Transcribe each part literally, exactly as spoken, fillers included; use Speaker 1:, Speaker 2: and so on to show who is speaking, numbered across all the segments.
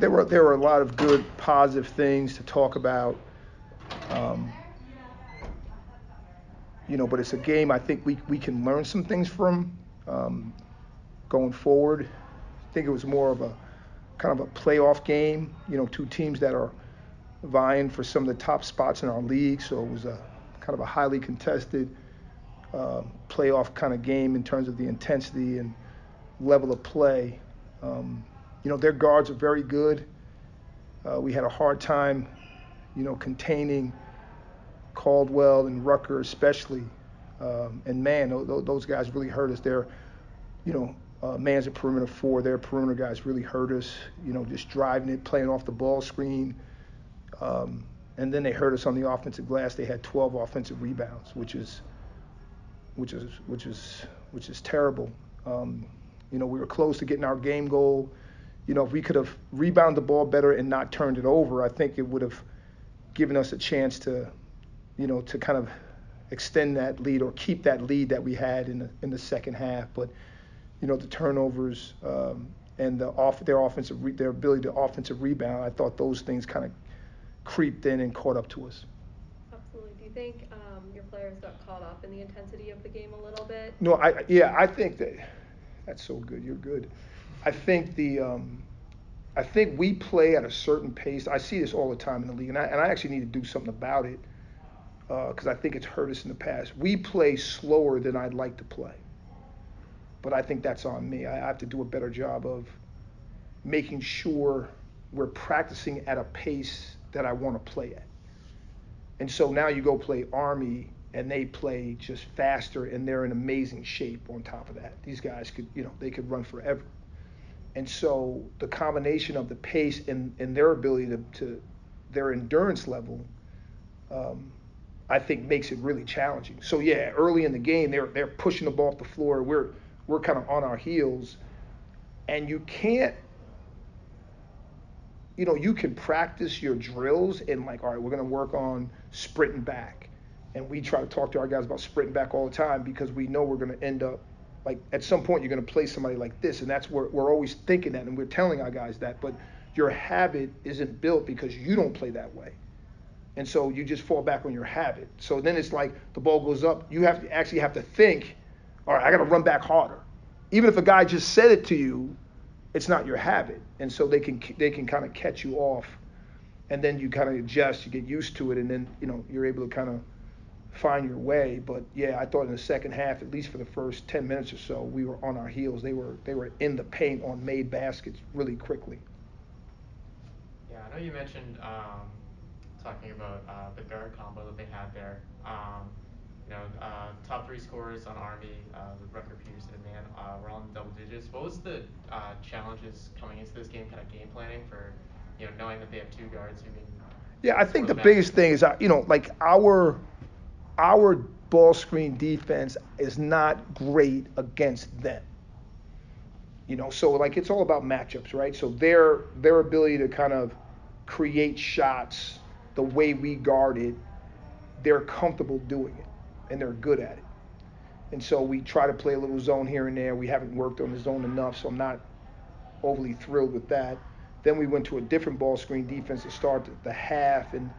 Speaker 1: there were there were a lot of good positive things to talk about. Um, you know, but it's a game I think we we can learn some things from um, going forward. I think it was more of a kind of a playoff game. You know, two teams that are vying for some of the top spots in our league, so it was a kind of a highly contested uh, playoff kind of game in terms of the intensity and level of play. Um, you know, their guards are very good. Uh, we had a hard time, you know, containing Caldwell and Rucker especially. Um, and man, those, those guys really hurt us. They're, you know, uh, man's a perimeter four. Their perimeter guys really hurt us. You know, just driving it, playing off the ball screen. Um, and then they hurt us on the offensive glass. They had twelve offensive rebounds, which is, which is, which is, which is terrible. Um, you know, we were close to getting our game goal. You know, if we could have rebounded the ball better and not turned it over, I think it would have given us a chance to, you know, to kind of extend that lead or keep that lead that we had in the in the second half. But you know, the turnovers um, and the off their offensive re- their ability to offensive rebound, I thought those things kind of creeped in and caught up to us.
Speaker 2: Absolutely. Do you think um, your players got caught up in the intensity of the game a little bit?
Speaker 1: No, I yeah, I think that that's so good. You're good. I think the um, I think we play at a certain pace. I see this all the time in the league, and I, and I actually need to do something about it because uh, I think it's hurt us in the past. We play slower than I'd like to play, but I think that's on me. I have to do a better job of making sure we're practicing at a pace that I want to play at. And so now you go play Army, and they play just faster, and they're in amazing shape on top of that. These guys could, you know, they could run forever. And so the combination of the pace and, and their ability to, to their endurance level, um, I think makes it really challenging. So yeah, early in the game, they're they're pushing the ball off the floor. We're we're kind of on our heels, and you can't, you know, you can practice your drills and like, all right, we're gonna work on sprinting back, and we try to talk to our guys about sprinting back all the time because we know we're gonna end up like at some point you're going to play somebody like this, and that's where we're always thinking that, and we're telling our guys that, but your habit isn't built because you don't play that way, and so you just fall back on your habit. So then it's like the ball goes up, you have to actually have to think, all right, I got to run back harder, even if a guy just said it to you, it's not your habit, and so they can they can kind of catch you off, and then you kind of adjust, you get used to it, and then you know you're able to kind of find your way. But yeah, I thought in the second half, at least for the first ten minutes or so, we were on our heels. They were they were in the paint on made baskets really quickly.
Speaker 3: Yeah, I know you mentioned um, talking about uh, the guard combo that they had there. Um, you know, uh, top three scorers on Army, uh, with Rucker, Peterson, and Mann, uh, were all in double digits. What was the uh, challenges coming into this game, kind of game planning for, you know, knowing that they have two guards who can
Speaker 1: Yeah, I
Speaker 3: score
Speaker 1: think
Speaker 3: the
Speaker 1: the biggest
Speaker 3: basketball?
Speaker 1: thing is, uh, you know, like our our ball screen defense is not great against them. You know, so like it's all about matchups, right? So their their ability to kind of create shots the way we guard it, they're comfortable doing it, and they're good at it. And so we try to play a little zone here and there. We haven't worked on the zone enough, so I'm not overly thrilled with that. Then we went to a different ball screen defense to start the half, and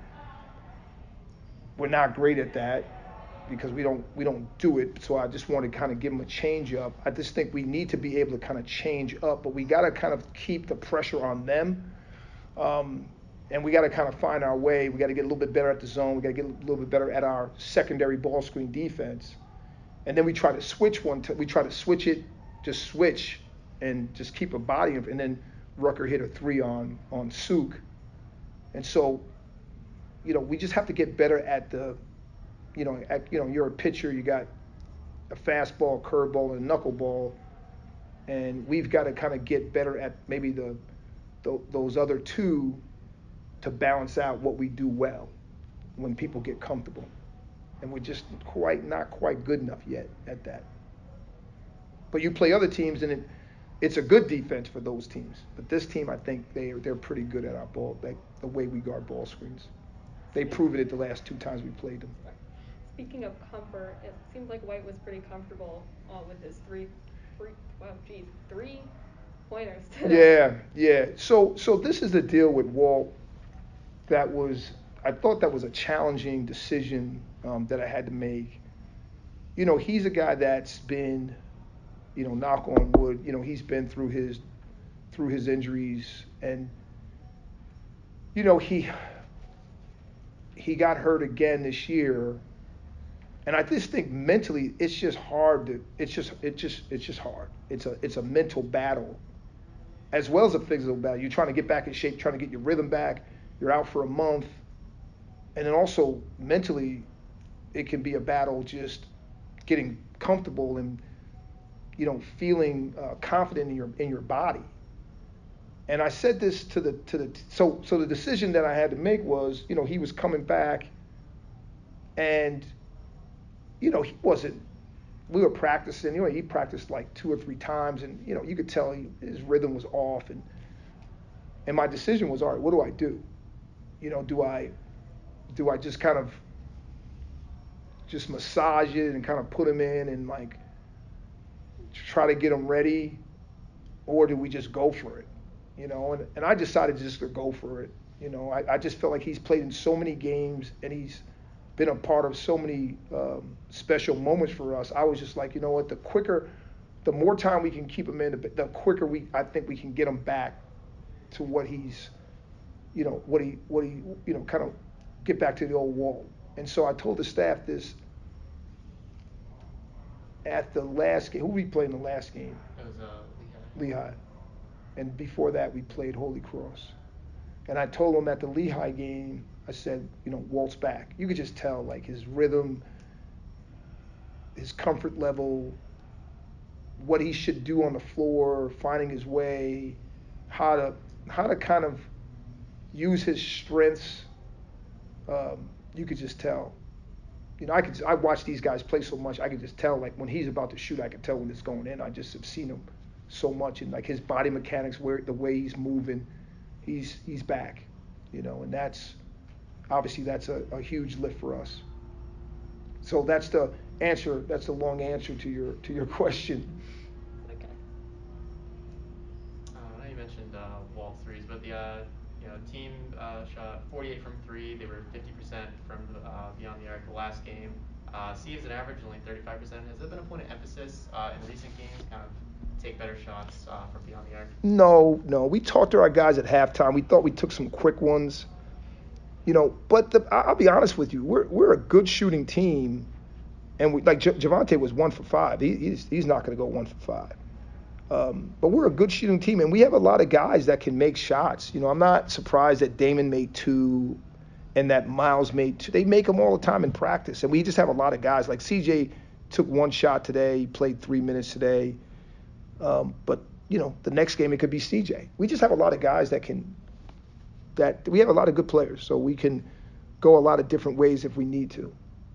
Speaker 1: we're not great at that because we don't we don't do it. So I just want to kind of give them a change up. I just think we need to be able to kind of change up, but we got to kind of keep the pressure on them. Um, and we got to kind of find our way. We got to get a little bit better at the zone. We got to get a little bit better at our secondary ball screen defense. And then we try to switch one. T- we try to switch it, just switch, and just keep a body of. And then Rucker hit a three on on Suk. And so, you know, we just have to get better at the, you know, at, you know, you're a pitcher. You got a fastball, curveball, and a knuckleball, and we've got to kind of get better at maybe the, the those other two to balance out what we do well when people get comfortable. And we're just quite not quite good enough yet at that. But you play other teams, and it, it's a good defense for those teams. But this team, I think they they're pretty good at our ball, like the way we guard ball screens. They proven it the last two times we played them.
Speaker 2: Speaking of comfort, it seems like White was pretty comfortable uh, with his three, three, well, geez, three pointers today.
Speaker 1: Yeah, yeah. So so this is the deal with Walt that was I thought that was a challenging decision um, that I had to make. You know, he's a guy that's been, you know, knock on wood, you know, he's been through his through his injuries, and you know, he he got hurt again this year. And I just think mentally it's just hard to it's just it just it's just hard. It's a it's a mental battle as well as a physical battle. You're trying to get back in shape, trying to get your rhythm back. You're out for a month. And then also mentally it can be a battle just getting comfortable and you know feeling uh, confident in your in your body. And I said this to the to the so so the decision that I had to make was, you know, he was coming back and you know, he wasn't, we were practicing, you know, he practiced like two or three times and, you know, you could tell he, his rhythm was off. And, and my decision was, all right, what do I do? You know, do I, do I just kind of just massage it and kind of put him in and like try to get him ready? Or do we just go for it? You know, and, and I decided just to go for it. You know, I, I just felt like he's played in so many games and he's been a part of so many um, special moments for us. I was just like, you know what, the quicker, the more time we can keep him in, the, the quicker we, I think we can get him back to what he's, you know, what he, what he, you know, kind of get back to the old Walt. And so I told the staff this at the last game. Who we played in the last game?
Speaker 3: It was uh, Lehigh.
Speaker 1: Lehigh. And before that, we played Holy Cross. And I told him at the Lehigh game, I said, you know, Walt's back. You could just tell, like, his rhythm, his comfort level, what he should do on the floor, finding his way, how to how to kind of use his strengths. Um, you could just tell. You know, I could I watch these guys play so much. I could just tell, like, when he's about to shoot, I could tell when it's going in. I just have seen him so much, and like his body mechanics, where the way he's moving, he's he's back. You know, and that's. Obviously, that's a, a huge lift for us. So that's the answer. That's the long answer to your to your question.
Speaker 2: Okay.
Speaker 3: Uh, I know you mentioned uh, Walt threes, but the uh, you know team uh, shot forty-eight from three. They were fifty percent from uh, beyond the arc the last game. Uh, season average only thirty-five percent. Has there been a point of emphasis uh, in recent games, kind of take better shots uh, from beyond the arc?
Speaker 1: No, no. We talked to our guys at halftime. We thought we took some quick ones. You know, but the, I'll be honest with you, we're we're a good shooting team, and we, like J- Javonte was one for five. He, he's he's not going to go one for five. Um, but we're a good shooting team, and we have a lot of guys that can make shots. You know, I'm not surprised that Damon made two, and that Miles made two. They make them all the time in practice, and we just have a lot of guys. Like C J took one shot today, he played three minutes today. Um, but you know, the next game it could be C J. We just have a lot of guys that can. That we have a lot of good players, so we can go a lot of different ways if we need to.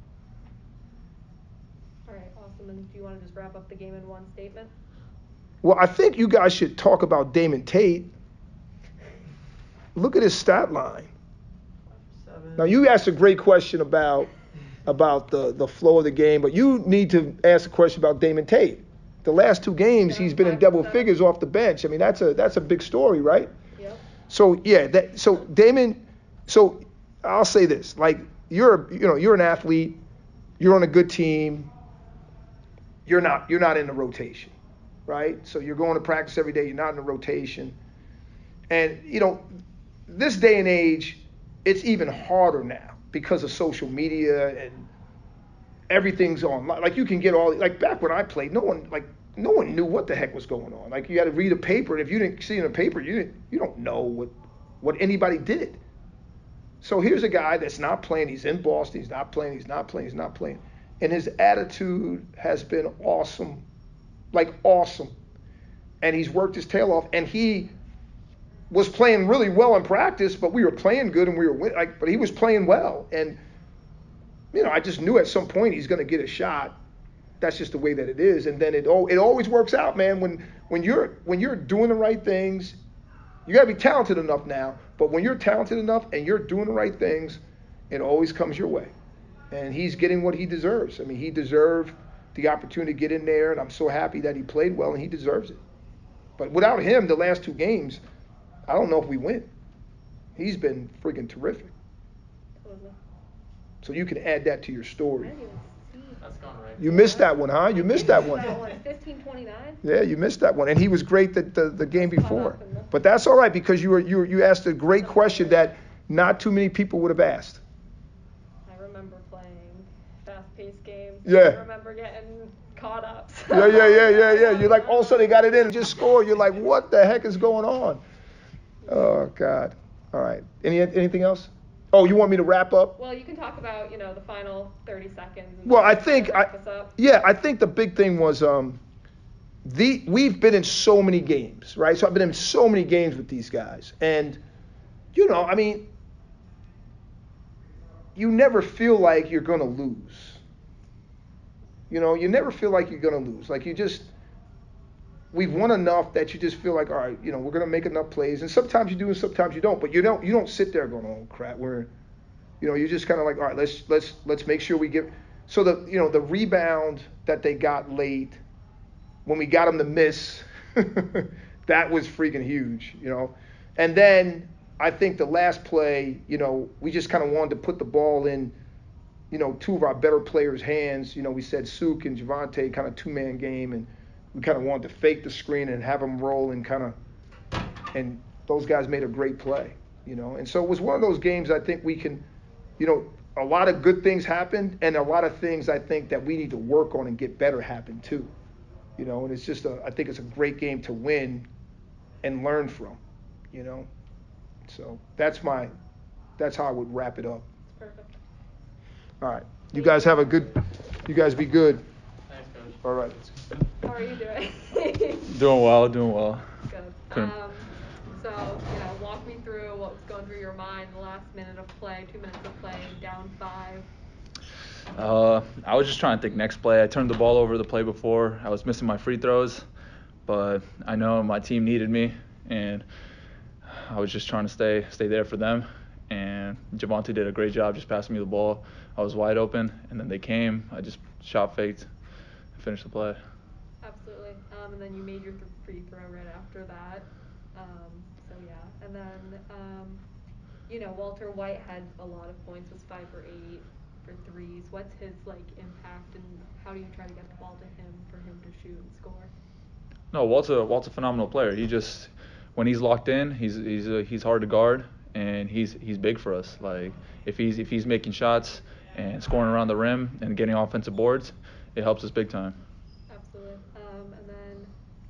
Speaker 2: All right, awesome. And do you want to just wrap up the game in one statement?
Speaker 1: Well, I think you guys should talk about Damon Tate. Look at his stat line. Now, you asked a great question about about the, the flow of the game, but you need to ask a question about Damon Tate. The last two games, he's been in double figures off the bench. I mean, that's a that's a big story, right?
Speaker 2: Yep.
Speaker 1: So yeah, that, so Damon, so I'll say this: like you're, you know, you're an athlete, you're on a good team. You're not, you're not in the rotation, right? So you're going to practice every day. You're not in the rotation, and you know, this day and age, it's even harder now because of social media and everything's online. Like you can get all, like back when I played, no one like. No one knew what the heck was going on. Like you had to read a paper, and if you didn't see it in a paper, you didn't, you don't know what, what anybody did. So here's a guy that's not playing. He's in Boston. He's not playing. He's not playing. He's not playing. And his attitude has been awesome, like awesome. And he's worked his tail off. And he was playing really well in practice, but we were playing good, and we were win- like, but he was playing well. And you know, I just knew at some point he's going to get a shot. That's just the way that it is, and then it oh, it always works out, man. When when you're when you're doing the right things, you gotta be talented enough now. But when you're talented enough and you're doing the right things, it always comes your way. And he's getting what he deserves. I mean, he deserved the opportunity to get in there, and I'm so happy that he played well, and he deserves it. But without him, the last two games, I don't know if we win. He's been freaking terrific.
Speaker 2: Totally.
Speaker 1: So you can add that to your
Speaker 2: I
Speaker 1: story.
Speaker 2: didn't even see.
Speaker 3: That's gone right.
Speaker 1: You missed that one, huh? You missed that one.
Speaker 2: That one, fifteen twenty-nine?
Speaker 1: Yeah, you missed that one, and he was great the the, the game
Speaker 2: Caught
Speaker 1: before.
Speaker 2: up in the-
Speaker 1: But that's all right because you were you were, you asked a great question that not too many people would have asked.
Speaker 2: I remember playing fast-paced games.
Speaker 1: Yeah.
Speaker 2: I remember getting caught up.
Speaker 1: Yeah, yeah, yeah, yeah, yeah. You're like, all of a sudden they got it in and just scored. You're like, what the heck is going on? Oh God. All right. Any anything else? Oh, you want me to wrap up?
Speaker 2: Well, you can talk about, you know, the final thirty seconds. And
Speaker 1: Well, I
Speaker 2: then
Speaker 1: think I
Speaker 2: wrap us up.
Speaker 1: yeah, I think the big thing was um the we've been in so many games, right? So I've been in so many games with these guys, and you know, I mean, you never feel like you're gonna lose. You know, you never feel like you're gonna lose. Like you just we've won enough that you just feel like, all right, you know, we're gonna make enough plays, and sometimes you do, and sometimes you don't. But you don't you don't sit there going, oh crap, we're, you know, you're just kind of like, all right, let's let's let's make sure we get. So the you know the rebound that they got late, when we got them to miss, that was freaking huge, you know. And then I think the last play, you know, we just kind of wanted to put the ball in, you know, two of our better players' hands. You know, we said Suk and Javante, kind of two-man game, and we kind of wanted to fake the screen and have them roll and kind of, and those guys made a great play, you know. And so it was one of those games I think we can, you know, a lot of good things happened, and a lot of things I think that we need to work on and get better happened too, you know. And it's just a, I think it's a great game to win and learn from, you know. So that's my, that's how I would wrap it up.
Speaker 2: Perfect.
Speaker 1: All right. You guys have a good, you guys be good.
Speaker 3: Thanks, Coach.
Speaker 1: All right.
Speaker 2: How are you doing?
Speaker 4: Doing well, doing well.
Speaker 2: Good.
Speaker 4: Couldn't-
Speaker 2: Um, so, you know, walk me through what was going through your mind the last minute of play, two minutes of play, down five.
Speaker 4: Uh, I was just trying to think next play. I turned the ball over the play before. I was missing my free throws, but I know my team needed me, and I was just trying to stay stay there for them. And Javante did a great job just passing me the ball. I was wide open, and then they came. I just shot faked and finished the play.
Speaker 2: Absolutely. Um, and then you made your th- free throw right after that. Um, so yeah. And then, um, you know, Walter White had a lot of points, was five for eight for threes. What's his like impact, and how do you try to get the ball to him for him to shoot and score?
Speaker 4: No, Walt's a Walt's a phenomenal player. He just when he's locked in, he's he's uh, he's hard to guard, and he's he's big for us. Like if he's if he's making shots and scoring around the rim and getting offensive boards, it helps us big time.
Speaker 2: Absolutely. Um, and then.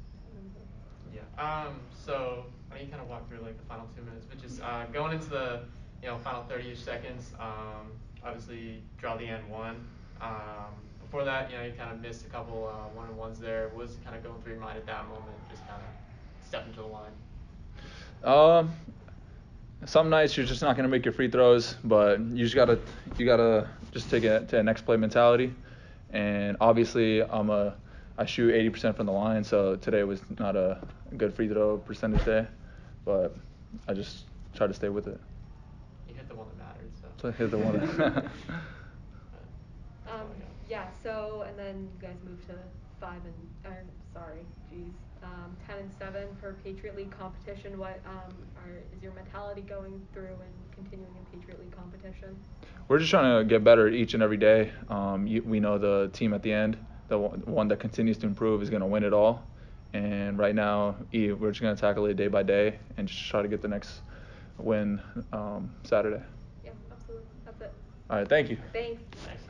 Speaker 3: Yeah. Um. So I know you kind of walked through like the final two minutes, but just uh, going into the you know final thirty-ish seconds. Um. Obviously, draw the end one. Um. Before that, you know, you kind of missed a couple uh, one-on-ones there. What was kind of going through your mind at that moment? Just kind of stepping to the line.
Speaker 4: Um, some nights you're just not gonna make your free throws, but you just gotta you gotta just take it to a next play mentality. And obviously, I'm a I shoot eighty percent from the line, so today was not a good free throw percentage day, but I just try to stay with it.
Speaker 3: You hit the one that mattered. So.
Speaker 4: So I hit the one.
Speaker 2: Um, yeah, so, and then you guys moved to five and, or, sorry, geez, um, ten and seven for Patriot League competition. What, um, are, is your mentality going through and continuing in Patriot League competition?
Speaker 4: We're just trying to get better each and every day. Um, you, we know the team at the end, the one, one that continues to improve is going to win it all. And right now, e- we're just going to tackle it day by day and just try to get the next win um, Saturday.
Speaker 2: Yeah, absolutely. That's it.
Speaker 4: All right, thank you.
Speaker 2: Thanks.
Speaker 3: Thanks.